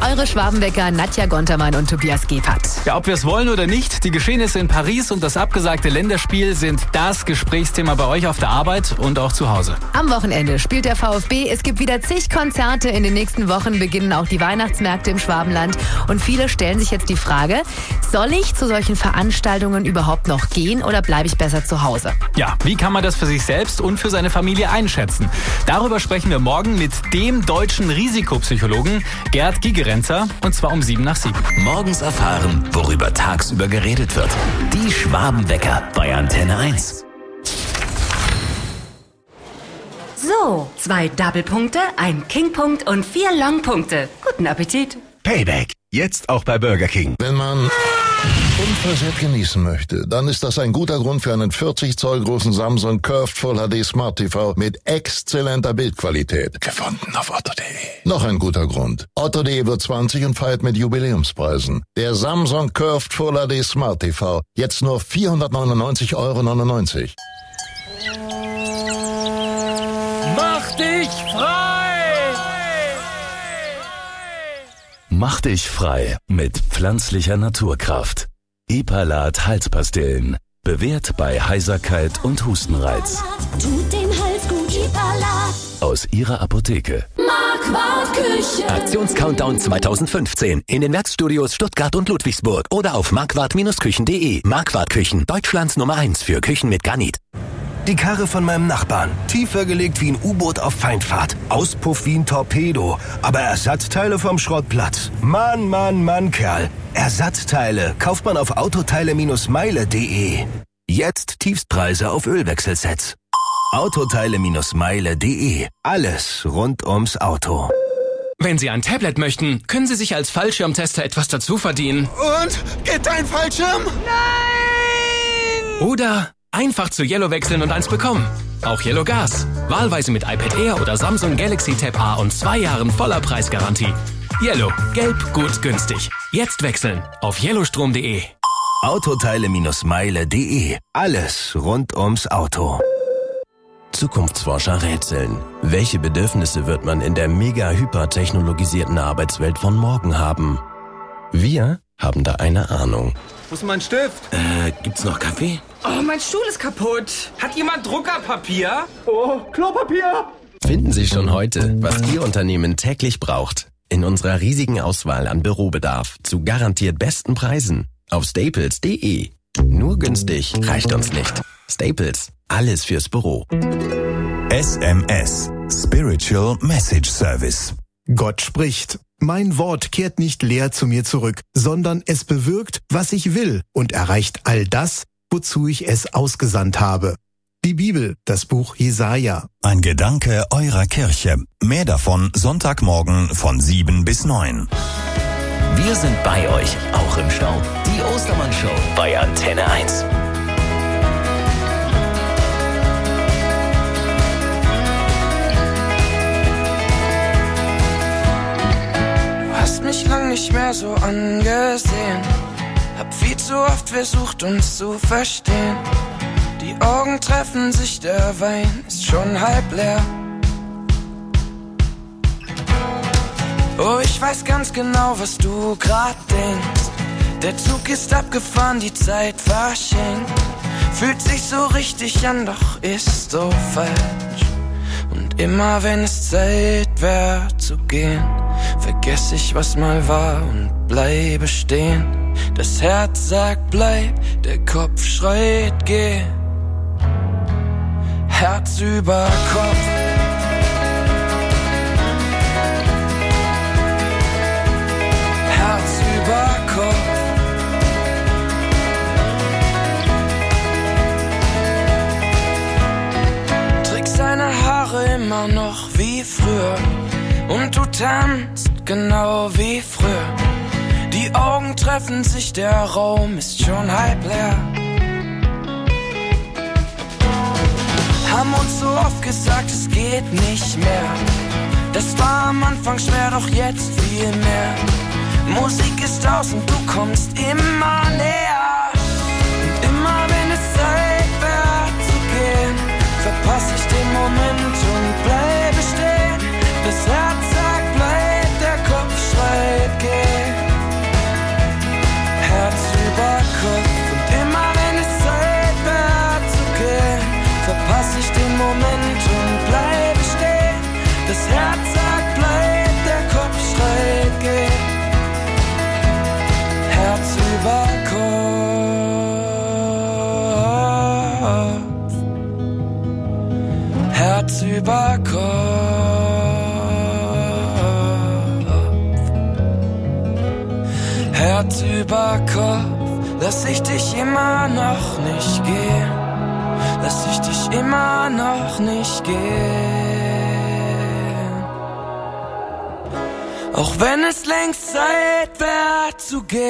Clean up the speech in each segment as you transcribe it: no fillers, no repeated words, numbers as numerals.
eure Schwabenwecker Nadja Gontermann und Tobias Gebhardt. Ja, ob wir es wollen oder nicht, die Geschehnisse in Paris und das abgesagte Länderspiel sind das Gesprächsthema bei euch auf der Arbeit und auch zu Hause. Am Wochenende spielt der VfB. Es gibt wieder zig Konzerte. In den nächsten Wochen beginnen auch die Weihnachtsmärkte im Schwabenland. Und viele stellen sich jetzt die Frage, soll ich zu solchen Veranstaltungen überhaupt noch gehen oder bleibe ich besser zu Hause? Ja, wie kann man das für sich selbst und für seine Familie einschätzen? Darüber sprechen wir morgen mit dem deutschen Risikopsychologen Gerd Gigerenzer, und zwar um 7:07. Morgens erfahren, worüber tagsüber geredet wird. Die Schwabenwecker bei Antenne 1. So, 2 Doublepunkte, ein Kingpunkt und 4 Longpunkte. Guten Appetit. Payback. Jetzt auch bei Burger King. Wenn man unversehrt genießen möchte, dann ist das ein guter Grund für einen 40 Zoll großen Samsung Curved Full HD Smart TV mit exzellenter Bildqualität. Gefunden auf otto.de. Noch ein guter Grund. Otto.de wird 20 und feiert mit Jubiläumspreisen. Der Samsung Curved Full HD Smart TV. Jetzt nur 499,99 €. Mach dich frei! Mach dich frei mit pflanzlicher Naturkraft. Epalat Halspastillen. Bewährt bei Heiserkeit und Hustenreiz. Tut dem Hals gut, Epalat. Aus ihrer Apotheke. Marquardt Küche. Aktionscountdown 2015 in den Werkstudios Stuttgart und Ludwigsburg oder auf marquardt-küchen.de. Marquardt Küchen, Deutschlands Nummer 1 für Küchen mit Granit. Die Karre von meinem Nachbarn. Tiefer gelegt wie ein U-Boot auf Feindfahrt. Auspuff wie ein Torpedo. Aber Ersatzteile vom Schrottplatz. Mann, Mann, Mann, Kerl. Ersatzteile kauft man auf autoteile-meile.de. Jetzt Tiefstpreise auf Ölwechselsets. Autoteile-meile.de. Alles rund ums Auto. Wenn Sie ein Tablet möchten, können Sie sich als Fallschirmtester etwas dazu verdienen. Und? Geht dein Fallschirm? Nein! Oder einfach zu Yellow wechseln und eins bekommen. Auch Yellow Gas. Wahlweise mit iPad Air oder Samsung Galaxy Tab A und 2 Jahren voller Preisgarantie. Yellow. Gelb, gut, günstig. Jetzt wechseln auf yellowstrom.de. Autoteile-meile.de. Alles rund ums Auto. Zukunftsforscher rätseln. Welche Bedürfnisse wird man in der mega-hypertechnologisierten Arbeitswelt von morgen haben? Wir haben da eine Ahnung. Wo ist mein Stift? Gibt's noch Kaffee? Oh, mein Stuhl ist kaputt. Hat jemand Druckerpapier? Oh, Klopapier. Finden Sie schon heute, was Ihr Unternehmen täglich braucht. In unserer riesigen Auswahl an Bürobedarf zu garantiert besten Preisen. Auf staples.de. Nur günstig reicht uns nicht. Staples. Alles fürs Büro. SMS. Spiritual Message Service. Gott spricht. Mein Wort kehrt nicht leer zu mir zurück, sondern es bewirkt, was ich will und erreicht all das, wozu ich es ausgesandt habe. Die Bibel, das Buch Jesaja. Ein Gedanke eurer Kirche. Mehr davon Sonntagmorgen von 7 bis 9. Wir sind bei euch, auch im Stau. Die Ostermann-Show bei Antenne 1. Hast mich lang nicht mehr so angesehen. Hab viel zu oft versucht, uns zu verstehen. Die Augen treffen sich, der Wein ist schon halb leer. Oh, ich weiß ganz genau, was du grad denkst. Der Zug ist abgefahren, die Zeit verschenkt. Fühlt sich so richtig an, doch ist so falsch. Und immer wenn es Zeit wär zu gehen, vergess ich, was mal war und bleibe stehen. Das Herz sagt bleib, der Kopf schreit geh. Herz über Kopf. Herz über Kopf. Trägst deine Haare immer noch wie früher und du tanzt genau wie früher. Die Augen treffen sich, der Raum ist schon halb leer. Haben uns so oft gesagt, es geht nicht mehr. Das war am Anfang schwer, doch jetzt viel mehr. Musik ist aus und du kommst immer näher. Und immer wenn es Zeit wär zu gehen, verpass ich den Moment und bleibe stehen. Das Herz sagt bleib, der Kopf schreit Herz über Kopf, lass ich dich immer noch nicht gehen. Lass ich dich immer noch nicht gehen. Auch wenn es längst Zeit wäre zu gehen.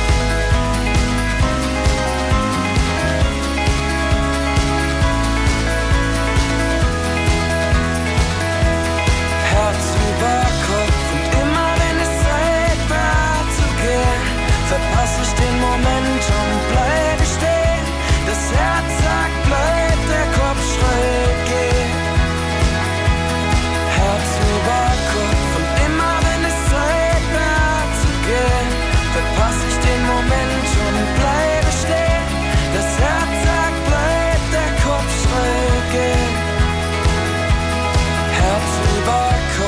Herz über Kopf und immer wenn es Zeit wäre zu gehen, verpasse ich den Moment und bleibe stehen. Das Herz sagt bleib, der Kopf schreit geh. Herz über Kopf und immer wenn es Zeit wäre zu gehen, verpasse ich den Moment und bleibe stehen. Das Herz sagt bleib, der Kopf schreit geh. Herz über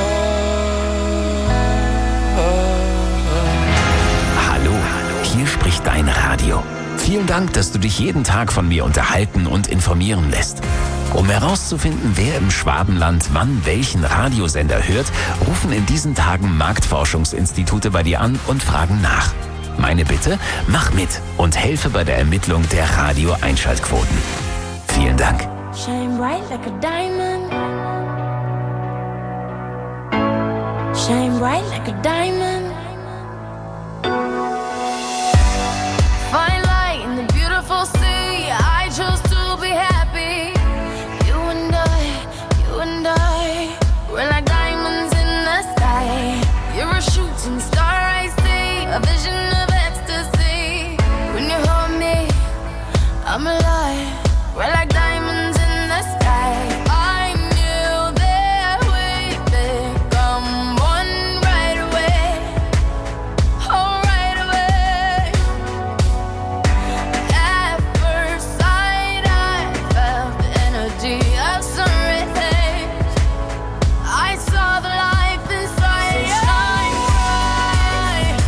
Hallo, hier spricht dein Radio. Vielen Dank, dass du dich jeden Tag von mir unterhalten und informieren lässt. Um herauszufinden, wer im Schwabenland wann welchen Radiosender hört, rufen in diesen Tagen Marktforschungsinstitute bei dir an und fragen nach. Meine Bitte, mach mit und helfe bei der Ermittlung der Radio-Einschaltquoten. Vielen Dank. Shine bright like a diamond. Shine bright like a diamond. Fine light in the beautiful sea. I chose to be happy. You and I, we're like diamonds in the sky. You're a shooting star I see, a vision of ecstasy. When you hold me, I'm alive. We're like diamonds in the sky. I knew that we'd become one right away. Oh, right away. At first sight, I felt the energy of sun rays. I saw the life inside. So shine bright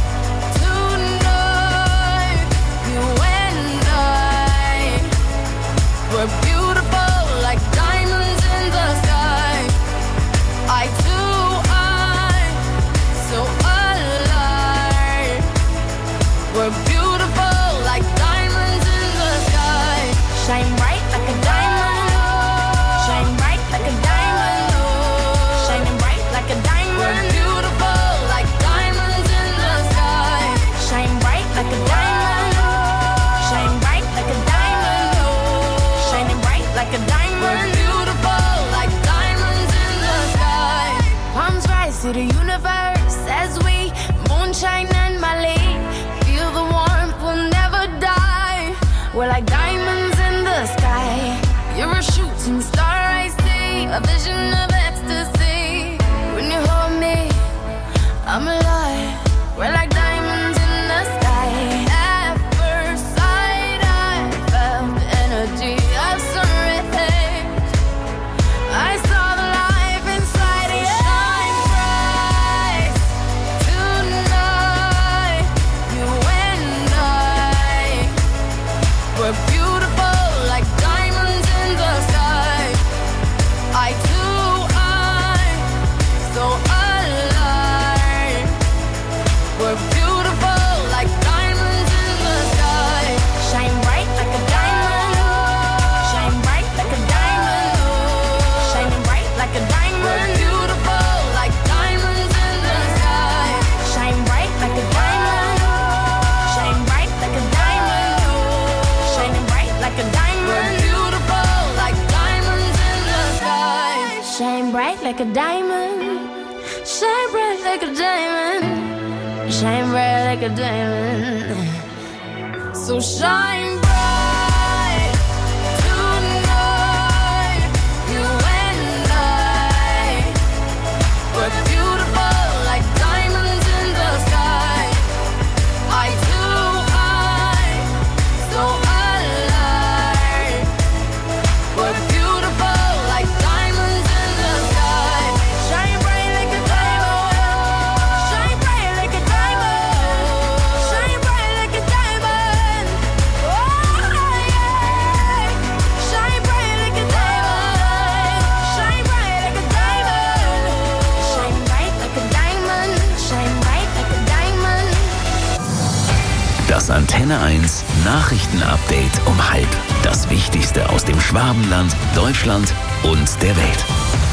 tonight. You and I, we're beautiful like diamonds in the sky. Eye to eye, so alive. We're beautiful like diamonds in the sky. Shine bright like a diamond. Shine bright like a diamond. Shining bright like a diamond. We're beautiful like diamonds in the sky. Shine bright like a diamond. Shine bright like a diamond. Shining bright like a diamond. We're beautiful like diamonds in the sky. Palms rise to the universe as we moonshine and Mali. Feel the warmth, we'll never die. We're like diamonds in the sky. You're a shooting star I see, a vision of ecstasy. When you hold me, I'm alive. We're like diamonds in the sky. At first sight, I felt the energy of sun rays. I saw the life inside you. Shine bright tonight. You and I, we're beautiful like diamonds in the sky. Eye to eye, so alive. We're beautiful like diamonds in the sky. Shine bright like a diamond. Shine bright like a diamond. Shining bright like a diamond. We're beautiful like diamonds in the sky. Shine bright like a diamond. Shine bright like a diamond. Shining bright like a diamond. We're beautiful like diamonds in the sky. Shine bright like a diamond. Shine bright like a diamond. Shine bright like a diamond. So shine bright tonight. You and I, we're beautiful like diamonds in the sky. Eye to eye, so alive. We're beautiful like diamonds in the sky. Shine bright like a diamond. Shine bright like a diamond. Shine bright like a diamond. Oh. Antenne 1 Nachrichtenupdate um 12:30. Das Wichtigste aus dem Schwabenland, Deutschland und der Welt.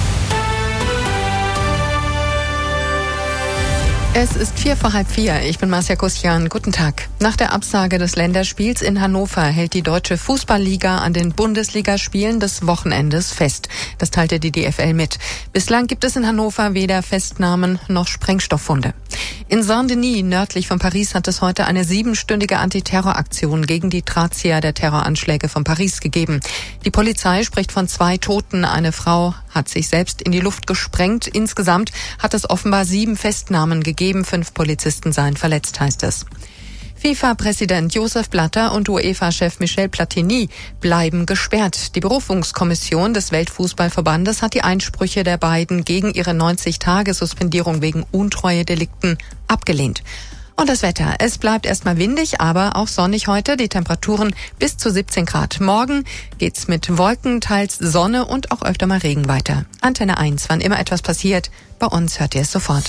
Es ist 4:45. Ich bin Marcia Kusian. Guten Tag. Nach der Absage des Länderspiels in Hannover hält die Deutsche Fußballliga an den Bundesligaspielen des Wochenendes fest. Das teilte die DFL mit. Bislang gibt es in Hannover weder Festnahmen noch Sprengstofffunde. In Saint-Denis, nördlich von Paris, hat es heute eine 7-stündige Antiterroraktion gegen die Drahtzieher der Terroranschläge von Paris gegeben. Die Polizei spricht von 2 Toten. Eine Frau hat sich selbst in die Luft gesprengt. Insgesamt hat es offenbar 7 Festnahmen gegeben. 5 Polizisten seien verletzt, heißt es. FIFA-Präsident Joseph Blatter und UEFA-Chef Michel Platini bleiben gesperrt. Die Berufungskommission des Weltfußballverbandes hat die Einsprüche der beiden gegen ihre 90-Tage-Suspendierung wegen Untreue-Delikten abgelehnt. Und das Wetter. Es bleibt erstmal windig, aber auch sonnig heute. Die Temperaturen bis zu 17 Grad. Morgen geht's mit Wolken, teils Sonne und auch öfter mal Regen weiter. Antenne 1, wann immer etwas passiert, bei uns hört ihr es sofort.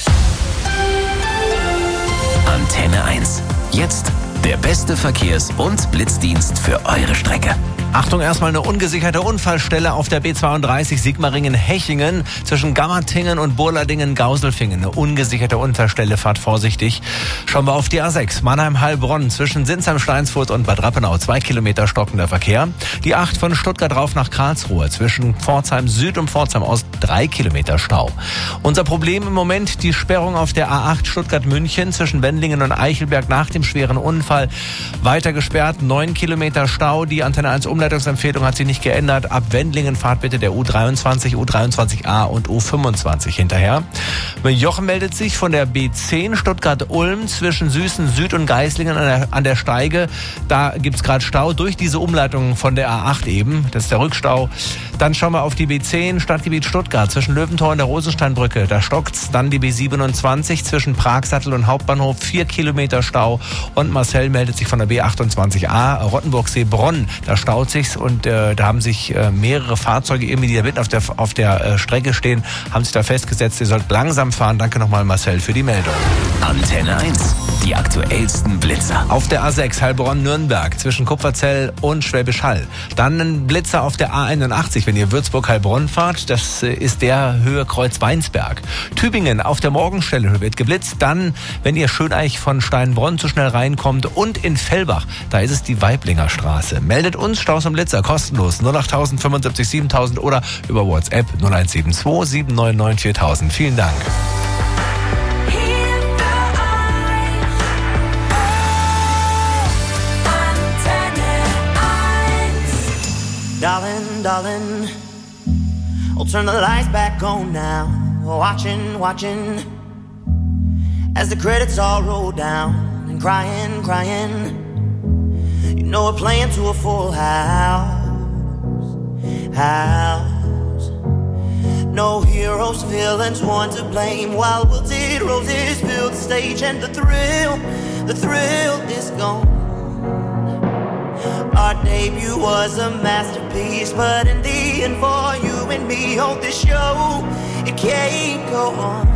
Antenne 1. Jetzt der beste Verkehrs- und Blitzdienst für eure Strecke. Achtung, erstmal eine ungesicherte Unfallstelle auf der B32 Sigmaringen-Hechingen zwischen Gammertingen und Burladingen-Gauselfingen. Eine ungesicherte Unfallstelle, fahrt vorsichtig. Schauen wir auf die A6 Mannheim-Heilbronn zwischen Sinsheim-Steinsfurt und Bad Rappenau. 2 Kilometer stockender Verkehr. Die 8 von Stuttgart rauf nach Karlsruhe zwischen Pforzheim Süd und Pforzheim Ost 3 Kilometer Stau. Unser Problem im Moment die Sperrung auf der A8 Stuttgart-München zwischen Wendlingen und Eichelberg nach dem schweren Unfall. Weiter gesperrt, 9 Kilometer Stau. Die Antenne 1 Umleitungsempfehlung hat sich nicht geändert. Ab Wendlingen fahrt bitte der U23, U23a und U25 hinterher. Jochen meldet sich von der B10 Stuttgart-Ulm zwischen Süßen Süd und Geislingen an der Steige. Da gibt's gerade Stau durch diese Umleitung von der A8 eben. Das ist der Rückstau. Dann schauen wir auf die B10 Stadtgebiet Stuttgart zwischen Löwentor und der Rosensteinbrücke. Da stockt's. Dann die B27 zwischen Pragsattel und Hauptbahnhof. 4 Kilometer Stau. Und Marcel meldet sich von der B28a Rottenburgsee-Bronn. Da staut sich's und da haben sich mehrere Fahrzeuge irgendwie, die da mitten auf der Strecke stehen, haben sich da festgesetzt. Ihr sollt langsam fahren. Danke nochmal Marcel für die Meldung. Antenne 1. Die aktuellsten Blitzer. Auf der A6 Heilbronn-Nürnberg zwischen Kupferzell und Schwäbisch Hall. Dann ein Blitzer auf der A81, wenn ihr Würzburg-Heilbronn fahrt. Das ist der Höhe Kreuz-Weinsberg. Tübingen auf der Morgenstelle wird geblitzt. Dann, wenn ihr Schöneich von Steinbronn zu schnell reinkommt und in Fellbach, da ist es die Weiblinger Straße. Meldet uns Staus und Blitzer kostenlos 08000 75 7000 oder über WhatsApp 0172 799 4000. Vielen Dank. Darling, darling, I'll turn the lights back on now. Watching, watching, as the credits all roll down. And crying, crying, you know we're playing to a full house. No heroes, villains, one to blame. While wilted roses fill the stage and the thrill is gone. Our debut was a masterpiece, but in the end for you and me on this show, it can't go on.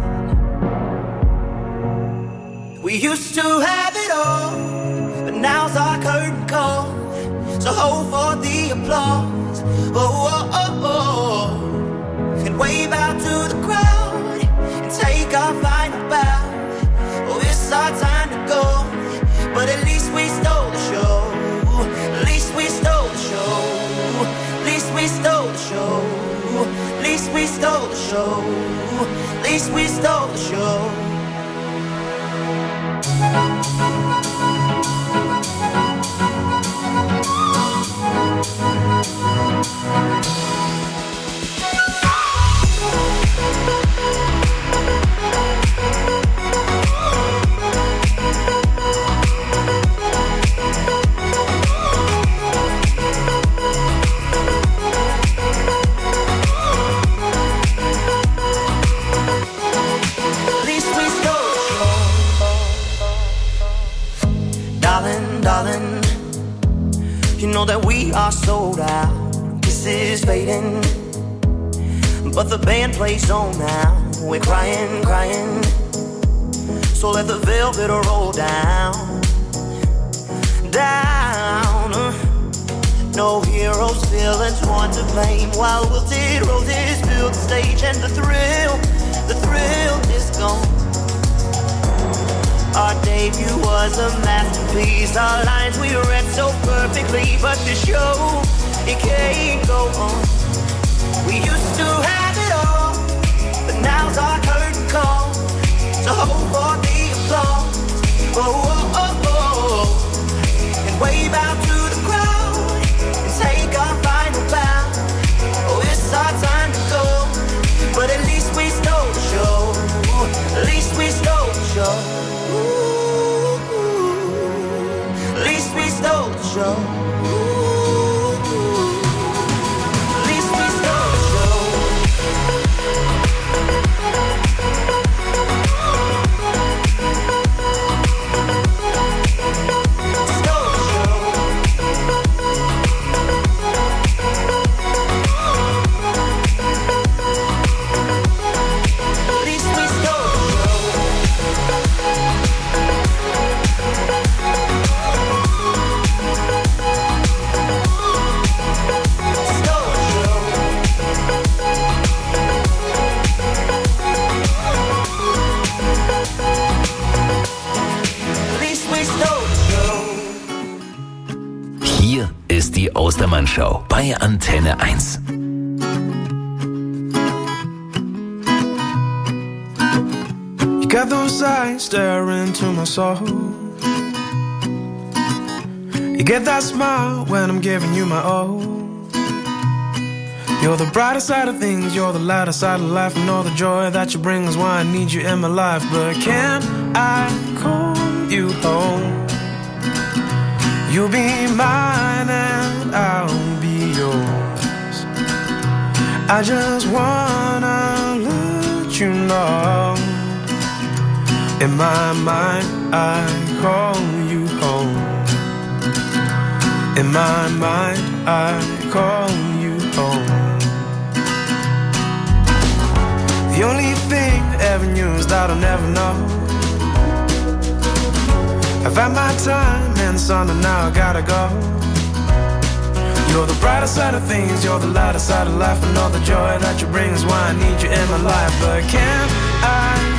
We used to have it all, but now's our curtain call. So hold for the applause, oh, oh, oh, oh. And wave out to the crowd and take our final bow. Oh, it's our time to go, but at least we stole the show. At least we stole the show. At least we stole the show. At least we stole the show. At least we stole the show. Darling, you know that we are sold out. This is fading, but the band plays on now. We're crying, crying, so let the velvet roll down. down. No heroes, villains, one to blame. While wilted roses fill the stage, and the thrill is gone. Our debut was a masterpiece. Our lines we read so perfectly, but the show, it can't go on. We used to have it all, but now's our curtain call. So hold for the applause. Oh, oh, oh, oh. And wave out to the crowd and take our final bow. Oh, it's our time to go, but at least we stole the show. At least we stole the show. At least we stole the show. At least we stole the show. Stole the show. At least we stole the show. Hier ist die Ostermann-Show bei Antenne 1. You got those eyes staring into my soul. You get that smile when I'm giving you my all. You're the brighter side of things, you're the lighter side of life, and all the joy that you bring is why I need you in my life. But can I call you home? You'll be mine and I'll be yours. I just wanna let you know, in my mind I call you home. In my mind I call you home. The only thing I ever knew is that I'll never know. I've had my time in the sun and now I gotta go. You're the brighter side of things, you're the lighter side of life, and all the joy that you bring is why I need you in my life. But can I